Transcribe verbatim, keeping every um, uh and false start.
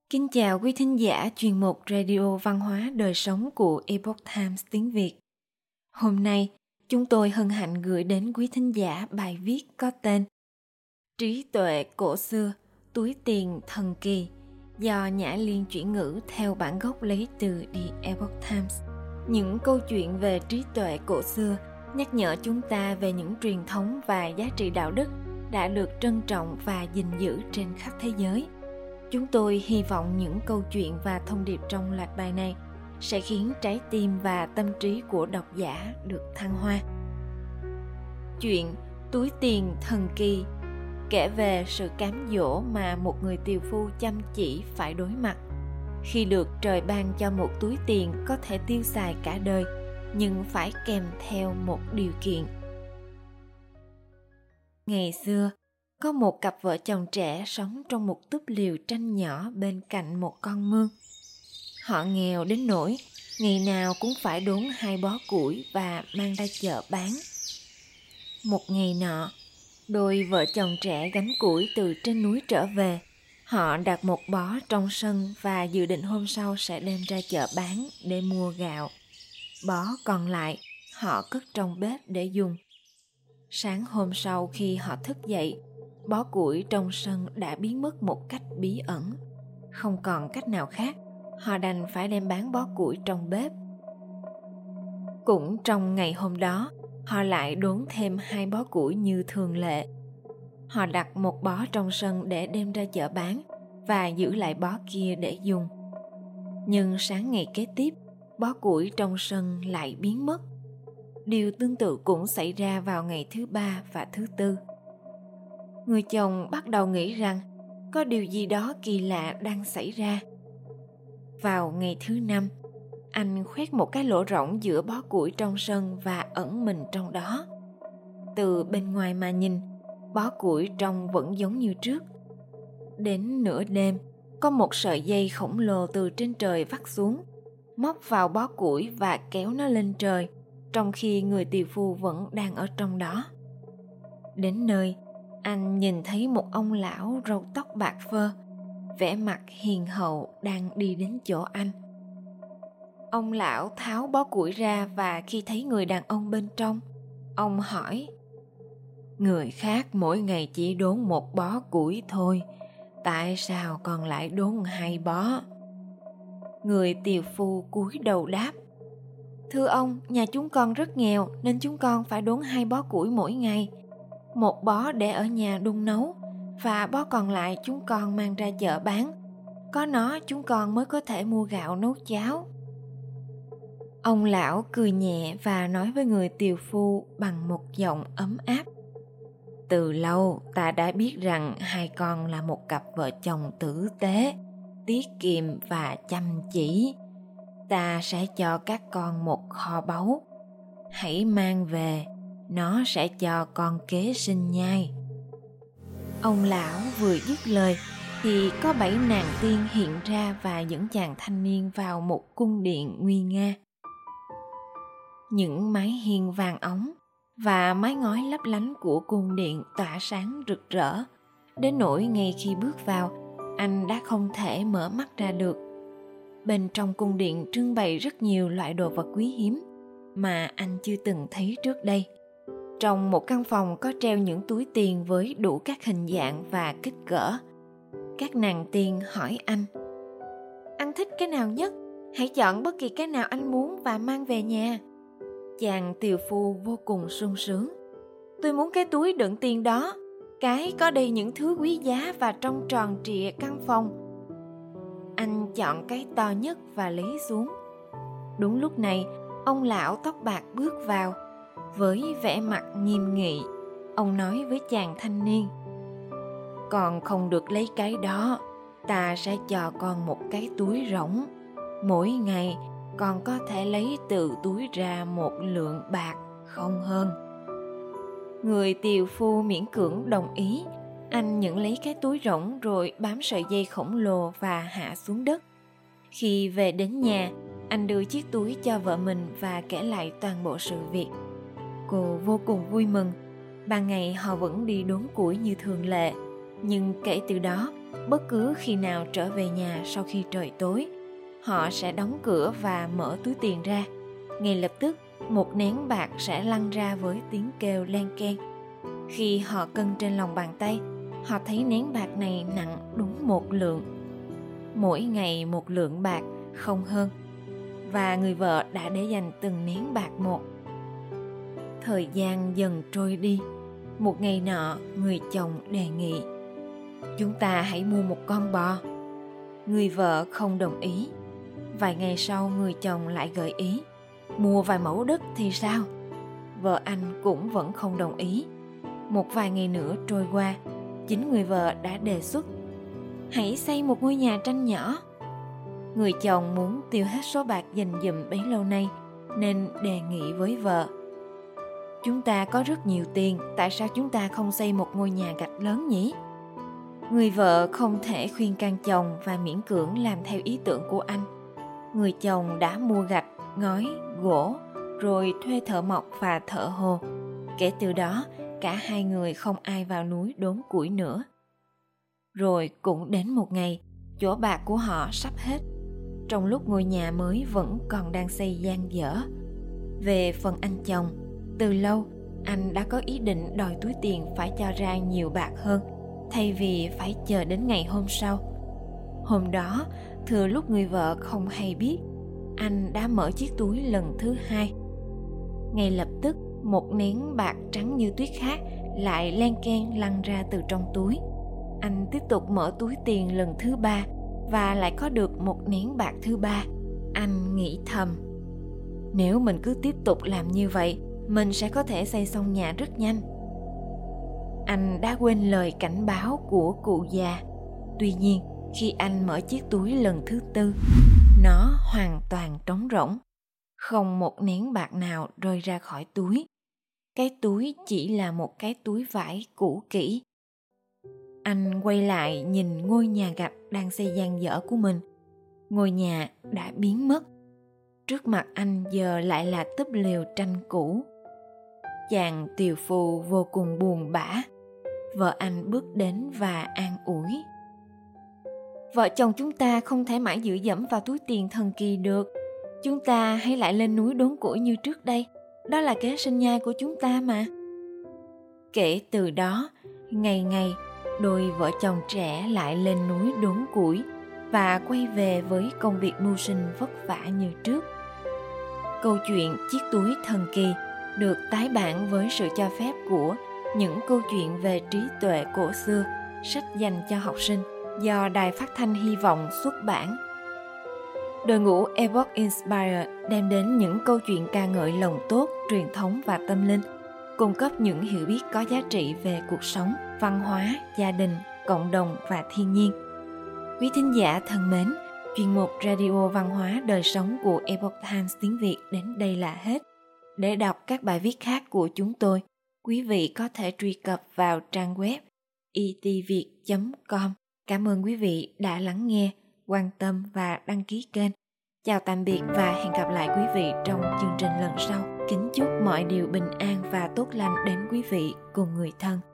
Kính chào quý thính giả chuyên mục Radio Văn hóa Đời Sống của Epoch Times tiếng Việt. Hôm nay, chúng tôi hân hạnh gửi đến quý thính giả bài viết có tên Trí tuệ cổ xưa, túi tiền thần kỳ do Nhã Liên chuyển ngữ theo bản gốc lấy từ The Epoch Times. Những câu chuyện về trí tuệ cổ xưa nhắc nhở chúng ta về những truyền thống và giá trị đạo đức đã được trân trọng và gìn giữ trên khắp thế giới. Chúng tôi hy vọng những câu chuyện và thông điệp trong loạt bài này sẽ khiến trái tim và tâm trí của độc giả được thăng hoa. Chuyện Túi tiền thần kỳ kể về sự cám dỗ mà một người tiều phu chăm chỉ phải đối mặt khi được trời ban cho một túi tiền có thể tiêu xài cả đời, nhưng phải kèm theo một điều kiện. Ngày xưa, có một cặp vợ chồng trẻ sống trong một túp liều tranh nhỏ bên cạnh một con mương. Họ nghèo đến nỗi ngày nào cũng phải đốn hai bó củi và mang ra chợ bán. Một ngày nọ, đôi vợ chồng trẻ gánh củi từ trên núi trở về. Họ đặt một bó trong sân và dự định hôm sau sẽ đem ra chợ bán để mua gạo. Bó còn lại, họ cất trong bếp để dùng. Sáng hôm sau khi họ thức dậy, bó củi trong sân đã biến mất một cách bí ẩn. Không còn cách nào khác, họ đành phải đem bán bó củi trong bếp. Cũng trong ngày hôm đó, họ lại đốn thêm hai bó củi như thường lệ. Họ đặt một bó trong sân để đem ra chợ bán và giữ lại bó kia để dùng. Nhưng sáng ngày kế tiếp, bó củi trong sân lại biến mất. Điều tương tự cũng xảy ra vào ngày thứ ba và thứ tư. Người chồng bắt đầu nghĩ rằng có điều gì đó kỳ lạ đang xảy ra. Vào ngày thứ năm, anh khoét một cái lỗ rỗng giữa bó củi trong sân và ẩn mình trong đó. Từ bên ngoài mà nhìn, bó củi trong vẫn giống như trước. Đến nửa đêm, có một sợi dây khổng lồ từ trên trời vắt xuống, móc vào bó củi và kéo nó lên trời, trong khi người tiều phu vẫn đang ở trong đó. Đến nơi, anh nhìn thấy một ông lão râu tóc bạc phơ, vẻ mặt hiền hậu đang đi đến chỗ anh. Ông lão tháo bó củi ra và khi thấy người đàn ông bên trong, ông hỏi: "Người khác mỗi ngày chỉ đốn một bó củi thôi, tại sao còn lại đốn hai bó?" Người tiều phu cúi đầu đáp: "Thưa ông, nhà chúng con rất nghèo nên chúng con phải đốn hai bó củi mỗi ngày. Một bó để ở nhà đun nấu và bó còn lại chúng con mang ra chợ bán. Có nó chúng con mới có thể mua gạo nấu cháo." Ông lão cười nhẹ và nói với người tiều phu bằng một giọng ấm áp: "Từ lâu ta đã biết rằng hai con là một cặp vợ chồng tử tế, tiết kiệm và chăm chỉ. Ta sẽ cho các con một kho báu. Hãy mang về, nó sẽ cho con kế sinh nhai." Ông lão vừa dứt lời thì có bảy nàng tiên hiện ra và dẫn chàng thanh niên vào một cung điện nguy nga. Những mái hiên vàng óng và mái ngói lấp lánh của cung điện tỏa sáng rực rỡ, đến nỗi ngay khi bước vào, anh đã không thể mở mắt ra được. Bên trong cung điện trưng bày rất nhiều loại đồ vật quý hiếm mà anh chưa từng thấy trước đây. Trong một căn phòng có treo những túi tiền với đủ các hình dạng và kích cỡ. Các nàng tiên hỏi anh: "Anh thích cái nào nhất? Hãy chọn bất kỳ cái nào anh muốn và mang về nhà." Chàng tiều phu vô cùng sung sướng: "Tôi muốn cái túi đựng tiền đó, cái có đầy những thứ quý giá và trong tròn trịa căn phòng." Anh chọn cái to nhất và lấy xuống. Đúng lúc này, ông lão tóc bạc bước vào. Với vẻ mặt nghiêm nghị, ông nói với chàng thanh niên: "Con không được lấy cái đó, ta sẽ cho con một cái túi rỗng. Mỗi ngày con có thể lấy từ túi ra một lượng bạc, không hơn." Người tiều phu miễn cưỡng đồng ý. Anh nhận lấy cái túi rỗng rồi bám sợi dây khổng lồ và hạ xuống đất. Khi về đến nhà, anh đưa chiếc túi cho vợ mình và kể lại toàn bộ sự việc. Cô vô cùng vui mừng. Ban ngày họ vẫn đi đốn củi như thường lệ, nhưng kể từ đó, bất cứ khi nào trở về nhà sau khi trời tối, họ sẽ đóng cửa và mở túi tiền ra. Ngay lập tức, một nén bạc sẽ lăn ra với tiếng kêu len keng. Khi họ cân trên lòng bàn tay, họ thấy nén bạc này nặng đúng một lượng. Mỗi ngày một lượng bạc, không hơn. Và người vợ đã để dành từng nén bạc một. Thời gian dần trôi đi. Một ngày nọ, người chồng đề nghị: "Chúng ta hãy mua một con bò." Người vợ không đồng ý. Vài ngày sau, người chồng lại gợi ý: "Mua vài mẫu đất thì sao?" Vợ anh cũng vẫn không đồng ý. Một vài ngày nữa trôi qua, chính người vợ đã đề xuất: "Hãy xây một ngôi nhà tranh nhỏ." Người chồng muốn tiêu hết số bạc dành dụm bấy lâu nay, nên đề nghị với vợ: "Chúng ta có rất nhiều tiền, tại sao chúng ta không xây một ngôi nhà gạch lớn nhỉ?" Người vợ không thể khuyên can chồng và miễn cưỡng làm theo ý tưởng của anh. Người chồng đã mua gạch, ngói, gỗ, rồi thuê thợ mộc và thợ hồ. Kể từ đó, cả hai người không ai vào núi đốn củi nữa. Rồi cũng đến một ngày, chỗ bạc của họ sắp hết. Trong lúc ngôi nhà mới vẫn còn đang xây dang dở. Về phần anh chồng, từ lâu anh đã có ý định đòi túi tiền phải cho ra nhiều bạc hơn, thay vì phải chờ đến ngày hôm sau. Hôm đó, thừa lúc người vợ không hay biết, anh đã mở chiếc túi lần thứ hai. Ngay lập tức, một nén bạc trắng như tuyết khác lại len keng lăn ra từ trong túi. Anh tiếp tục mở túi tiền lần thứ ba và lại có được một nén bạc thứ ba. Anh nghĩ thầm: nếu mình cứ tiếp tục làm như vậy, mình sẽ có thể xây xong nhà rất nhanh. Anh đã quên lời cảnh báo của cụ già. Tuy nhiên, khi anh mở chiếc túi lần thứ tư, nó hoàn toàn trống rỗng. Không một nén bạc nào rơi ra khỏi túi. Cái túi chỉ là một cái túi vải cũ kỹ. Anh quay lại nhìn ngôi nhà gạch đang xây dang dở của mình. Ngôi nhà đã biến mất. Trước mặt anh giờ lại là túp lều tranh cũ. Chàng tiều phù vô cùng buồn bã. Vợ anh bước đến và an ủi: "Vợ chồng chúng ta không thể mãi dựa dẫm vào túi tiền thần kỳ được. Chúng ta hãy lại lên núi đốn củi như trước đây. Đó là kế sinh nhai của chúng ta mà." Kể từ đó, ngày ngày, đôi vợ chồng trẻ lại lên núi đốn củi và quay về với công việc mưu sinh vất vả như trước. Câu chuyện chiếc túi thần kỳ được tái bản với sự cho phép của Những câu chuyện về trí tuệ cổ xưa, sách dành cho học sinh do Đài Phát thanh Hy vọng xuất bản. Đội ngũ Epoch Inspire đem đến những câu chuyện ca ngợi lòng tốt, truyền thống và tâm linh, cung cấp những hiểu biết có giá trị về cuộc sống, văn hóa, gia đình, cộng đồng và thiên nhiên. Quý thính giả thân mến, chuyên mục Radio Văn hóa Đời sống của Epoch Times tiếng Việt đến đây là hết. Để đọc các bài viết khác của chúng tôi, quý vị có thể truy cập vào trang web e t viet chấm com. Cảm ơn quý vị đã lắng nghe, quan tâm và đăng ký kênh. Chào tạm biệt và hẹn gặp lại quý vị trong chương trình lần sau. Kính chúc mọi điều bình an và tốt lành đến quý vị cùng người thân.